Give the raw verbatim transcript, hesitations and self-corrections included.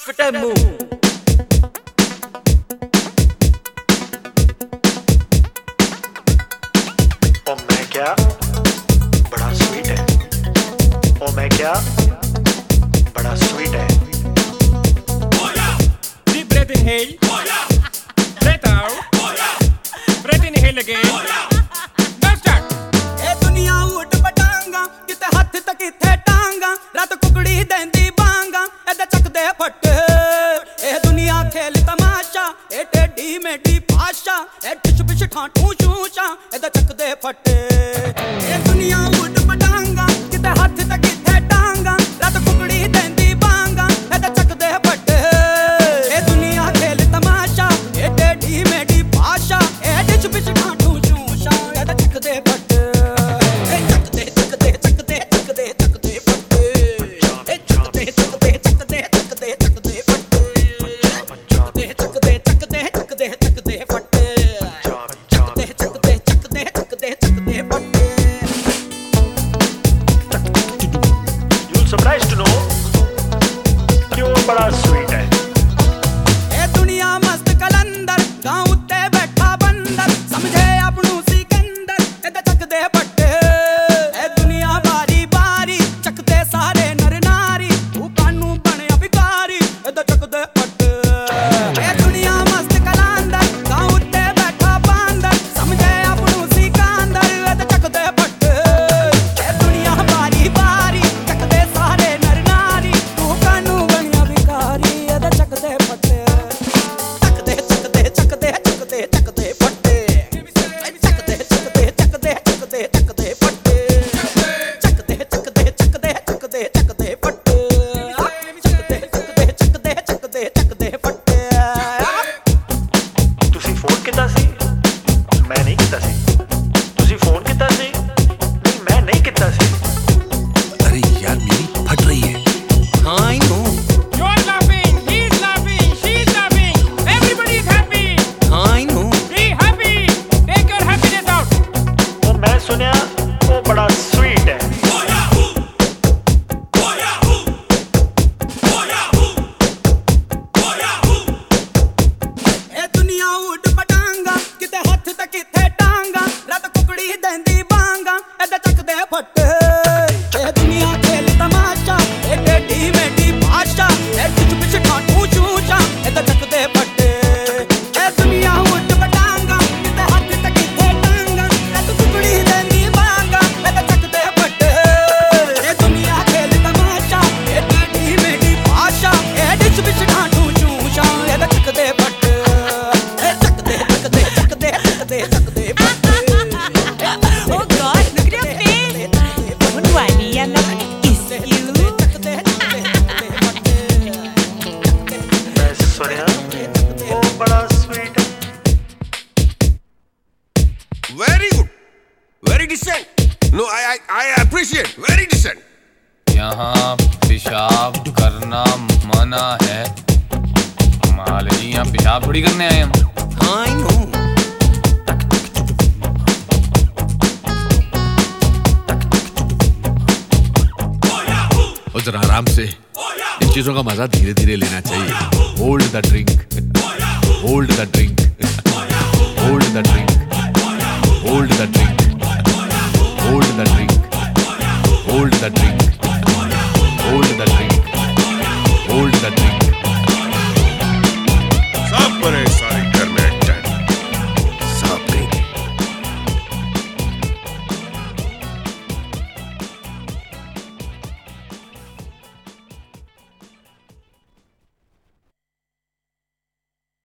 फिटे मुंह। ओ मैं क्या बड़ा स्वीट है, ओ मैं क्या बड़ा स्वीट है। Deep breath inhale, breath out, breath inhale again. Now start. ए दुनिया उठ पटांगा किते हथ ते किथे टांगा रात कुकड़ी देंदी बांगा एदे चकदे फट। ए दुनिया खेल तमाशा ए टेढ़ी मेढ़ी भाषा ए टिश बिश ठाठू शूशा एदे चकदे फट। ए दुनिया उठ पटांगा किते हथ ते किथे टांगा रात कुकड़ी देंदी बांगा एदे चकदे फट। ए दुनिया खेल तमाशा ए टेढ़ी मेढ़ी भाषा ए टिश बिश ठाठू शूशा एदे चकदे फट। Surprised to know क्यों बड़ा स्वीट है। ए दुनिया मस्त कलंदर गांव उत्ते बैठा बंदर समझे अपनू सिकंदर एदे चकदे फट। ए दुनिया बारी बारी चकदे सारे नर नारी तू कानू बनया भिखारी एदे चकदे फट। ए दुनिया मस्त कलंदर गांव उत्ते बैठा बंदर समझे अपनू सिकंदर एदे चकदे फट। ए दुनिया बारी बारी चकदे सारे नर नारी तू कानू बनया भिखारी एदे चकदे फट। चकदे चकदे चकदे चकदे चकदे फट। चकदे चकदे चकदे चकदे चकदे फट। चकदे चकदे चकदे चकदे चकदे फट। चकदे चकदे चकदे चकदे चकदे फट। ਤੁਸੀਂ ਫੋਨ ਕੀਤਾ ਸੀ, ਮੈਂ ਨਹੀਂ ਕੀਤਾ ਸੀ। ਤੁਸੀਂ ਫੋਨ ਕੀਤਾ ਸੀ, ਨਹੀਂ ਮੈਂ ਨਹੀਂ ਕੀਤਾ ਸੀ। अरे यार मेरी फट रही है। हाँ I know. You're laughing, he's laughing, she's laughing. Everybody is happy. हाँ I know. Be happy. Take your happiness out. ਉਹ ਮੈਂ ਸੁਣਿਆ ਉਹ ਬੜਾ ਸਵੀਟ ਹੈ। ए दुनिया उठ पटांगा किते हथ ते किथे टांगा रात कुकड़ी देंदी बांगा एदे चकदे फट। ए दुनिया खेल तमाशा ए टेढ़ी मेढ़ी भाषा ए टिच बिच ठाठू शूशा एदे चकदे फट। ए दुनिया उठ पटांगा किते हथ ते किथे टांगा रात कुकड़ी देंदी बांगा एदे चकदे फट। ए दुनिया खेल तमाशा ए टेढ़ी मेढ़ी भाषा ए टिच बिच ठाठू शूशा एदे चकदे फट। Oh God, look at your face. Don't worry, I'm not gonna kiss you. ਮੈਂ ਸੁਣਿਆ ਉਹ ਬੜਾ ਸਵੀਟ ਹੈ। Very good. Very decent. No, I I I appreciate. Very decent. यहाँ पेशाब करना मना है। कमाल है जी, यहाँ पेशाब थोड़ी करने आए हम। हाँ आई नो। और जरा आराम से इन चीजों का मजा धीरे धीरे लेना चाहिए। Hold the drink, hold the drink, hold the drink, hold the drink, hold the drink, hold the drink.